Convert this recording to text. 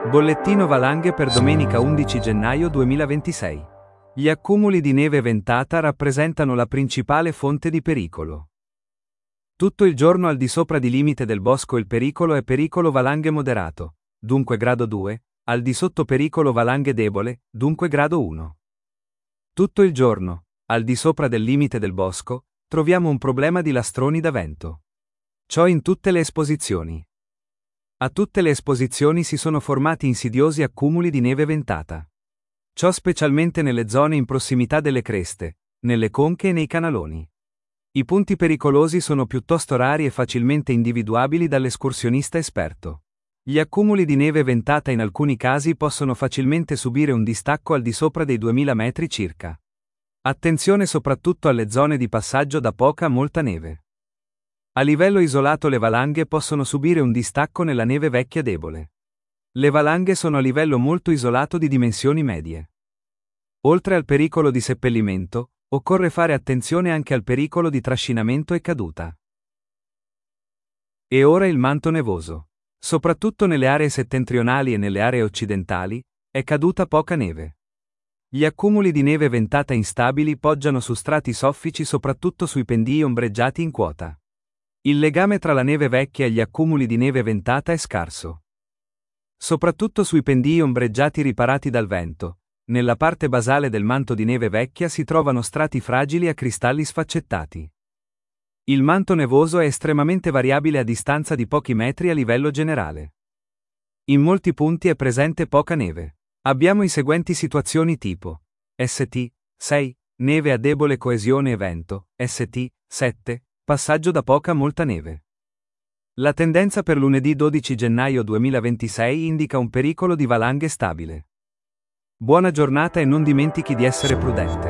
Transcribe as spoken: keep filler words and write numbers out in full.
Bollettino valanghe per domenica undici gennaio duemilaventisei. Gli accumuli di neve ventata rappresentano la principale fonte di pericolo. Tutto il giorno al di sopra di limite del bosco il pericolo è pericolo valanghe moderato, dunque grado due, al di sotto pericolo valanghe debole, dunque grado uno. Tutto il giorno, al di sopra del limite del bosco, troviamo un problema di lastroni da vento. Ciò in tutte le esposizioni. A tutte le esposizioni si sono formati insidiosi accumuli di neve ventata. Ciò specialmente nelle zone in prossimità delle creste, nelle conche e nei canaloni. I punti pericolosi sono piuttosto rari e facilmente individuabili dall'escursionista esperto. Gli accumuli di neve ventata in alcuni casi possono facilmente subire un distacco al di sopra dei duemila metri circa. Attenzione soprattutto alle zone di passaggio da poca a molta neve. A livello isolato le valanghe possono subire un distacco nella neve vecchia debole. Le valanghe sono a livello molto isolato di dimensioni medie. Oltre al pericolo di seppellimento, occorre fare attenzione anche al pericolo di trascinamento e caduta. E ora il manto nevoso. Soprattutto nelle aree settentrionali e nelle aree occidentali, è caduta poca neve. Gli accumuli di neve ventata instabili poggiano su strati soffici soprattutto sui pendii ombreggiati in quota. Il legame tra la neve vecchia e gli accumuli di neve ventata è scarso. Soprattutto sui pendii ombreggiati riparati dal vento, nella parte basale del manto di neve vecchia si trovano strati fragili a cristalli sfaccettati. Il manto nevoso è estremamente variabile a distanza di pochi metri a livello generale. In molti punti è presente poca neve. Abbiamo i seguenti situazioni tipo S T sei, neve a debole coesione e vento, S T sette, passaggio da poca a molta neve. La tendenza per lunedì dodici gennaio duemilaventisei indica un pericolo di valanghe stabile. Buona giornata e non dimentichi di essere prudente.